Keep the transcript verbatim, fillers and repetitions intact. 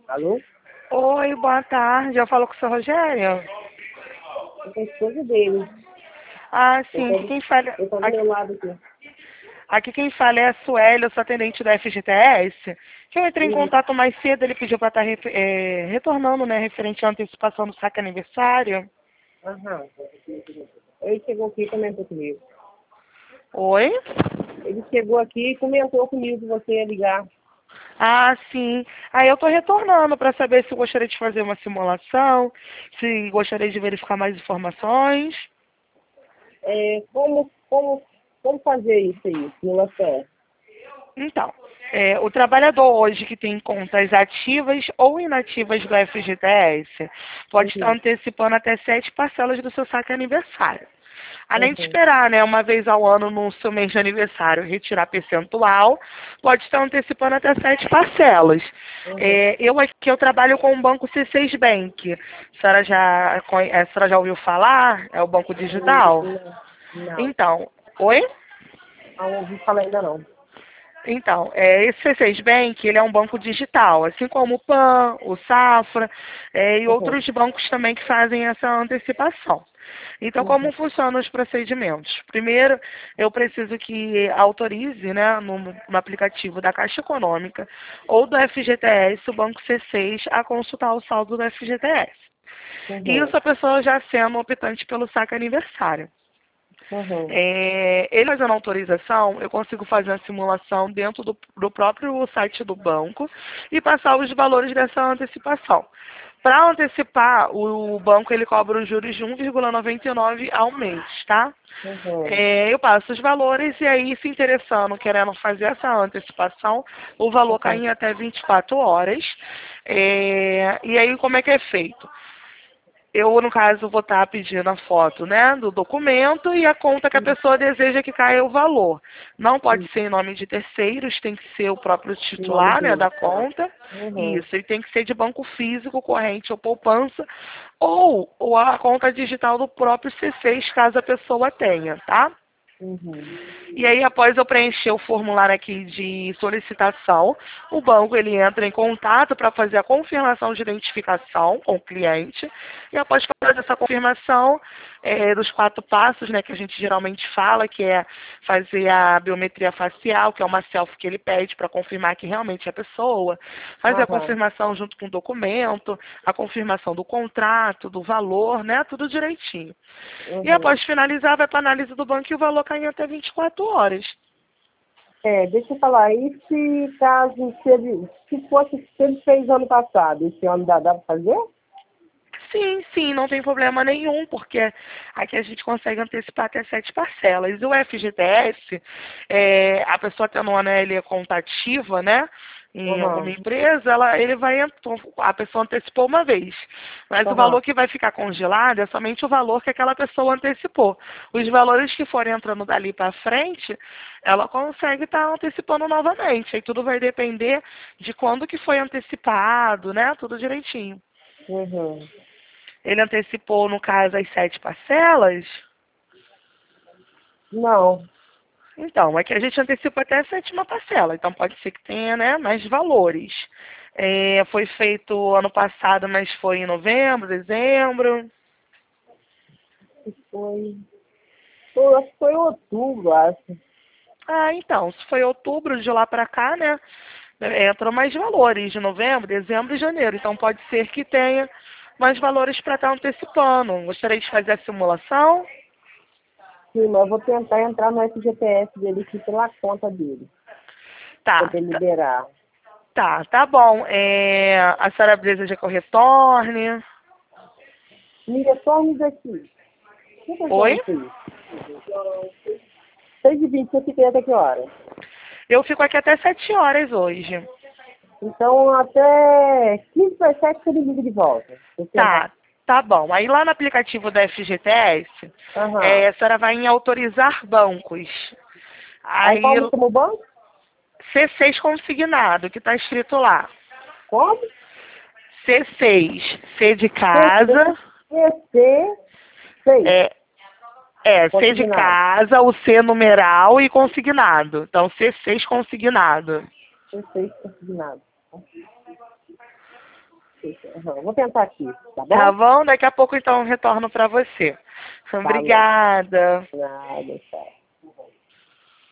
Alô? Oi, boa tarde. Eu falo com o seu Rogério? Eu sou a esposa dele. Ah, Eu sim. tô, Aqui quem fala, eu tô do aqui, meu lado aqui. aqui quem fala é a Sueli, eu sou atendente da F G T S. Que eu entrei em Uhum. contato mais cedo, ele pediu para estar retornando, né, referente à antecipação do saque aniversário. Aham. Ele chegou aqui e comentou comigo. Oi? Ele chegou aqui e comentou comigo que você ia ligar. Ah, sim. Aí eu estou retornando para saber se gostaria de fazer uma simulação, se gostaria de verificar mais informações. É, como, como, como fazer isso aí, simulação? Então, é, o trabalhador hoje que tem contas ativas ou inativas do F G T S pode estar Uhum. antecipando até sete parcelas do seu saque aniversário. Além de Uhum. esperar, né, uma vez ao ano no seu mês de aniversário retirar percentual, pode estar antecipando até sete parcelas. Uhum. É, eu aqui eu trabalho com o banco C seis Bank. A senhora já, conhe- a senhora já ouviu falar? É o banco Hum, digital? Não, não. Então, oi? Não ouvi falar ainda não. Então, é, esse C seis Bank, ele é um banco digital, assim como o Pan, o Safra, é, e Uhum. outros bancos também que fazem essa antecipação. Então, como Uhum. funcionam os procedimentos? Primeiro, eu preciso que autorize, né, no, no aplicativo da Caixa Econômica ou do F G T S, o Banco C seis, a consultar o saldo do F G T S. Uhum. Isso a pessoa já sendo optante pelo saque aniversário. Uhum. É, ele fazendo autorização, eu consigo fazer a simulação dentro do, do próprio site do banco e passar os valores dessa antecipação. Para antecipar, o, o banco ele cobra os juros de um vírgula noventa e nove ao mês, tá? Uhum. É, eu passo os valores e aí, se interessando, querendo fazer essa antecipação, o valor cai Uhum. em até vinte e quatro horas. É, e aí, como é que é feito? Eu, no caso, vou estar pedindo a foto, né, do documento e a conta que a Uhum. pessoa deseja que caia o valor. Não pode ser Isso. em nome de terceiros, tem que ser o próprio Em nome titular, né, dele. da conta. Uhum. Isso, ele tem que ser de banco físico, corrente ou poupança, ou, ou a conta digital do próprio C seis, caso a pessoa tenha, tá? Uhum. E aí, após eu preencher o formulário aqui de solicitação, o banco ele entra em contato para fazer a confirmação de identificação com o cliente. E após fazer essa confirmação eh, dos quatro passos, né, que a gente geralmente fala, que é fazer a biometria facial, que é uma selfie que ele pede para confirmar que realmente é a pessoa, fazer a Aham. confirmação junto com o documento, a confirmação do contrato, do valor, né, tudo direitinho. E Uhum. após finalizar, vai para a análise do banco e o valor cai em até vinte e quatro horas. É, deixa eu falar, e se caso, se ele, se fosse, se ele fez ano passado, esse ano dá, dá pra fazer? Sim, sim, não tem problema nenhum, porque aqui a gente consegue antecipar até sete parcelas. E o F G T S, é, a pessoa tendo uma N L contativa, né? Em alguma Aham, empresa, ela, ele vai, a pessoa antecipou uma vez. Mas o aham, valor que vai ficar congelado é somente o valor que aquela pessoa antecipou. Os valores que forem entrando dali para frente, ela consegue estar antecipando novamente. Aí tudo vai depender de quando que foi antecipado, né? Tudo direitinho. uhum. Ele antecipou, no caso, as sete parcelas. Não, Então, é que a gente antecipa até a sétima parcela. Então, pode ser que tenha, né, mais valores. É, foi feito ano passado, mas foi em novembro, dezembro. foi, foi, acho que foi em outubro, acho. Ah, então, se foi outubro, de lá para cá, né, entram mais valores, de novembro, dezembro e janeiro. Então, pode ser que tenha mais valores para estar antecipando. Gostaria de fazer a simulação? Sim, mas eu vou tentar entrar no F G P S dele aqui pela conta dele, Tá, poder tá, liberar. tá, tá bom. É, a senhora deseja que eu retorne? Me retorne daqui. Que Oi? retorno foi isso? seis e vinte, você fica até que hora? Eu fico aqui até sete horas hoje. Então, até quinze para sete você me liga de volta. Vou tentar. Tá, tá bom. Aí lá no aplicativo da F G T S, é, Aham. a senhora vai em autorizar bancos. Aí Aí qual me tomou banco? C seis consignado, que está escrito lá. Como? C seis, C de C C, casa, C C seis, é, é C de consignado. casa, o C numeral e consignado. Então C seis consignado. C seis consignado. Uhum. Vou tentar aqui, tá bom? Tá bom? Daqui a pouco, então, eu retorno para você. Obrigada. Nada, tchau.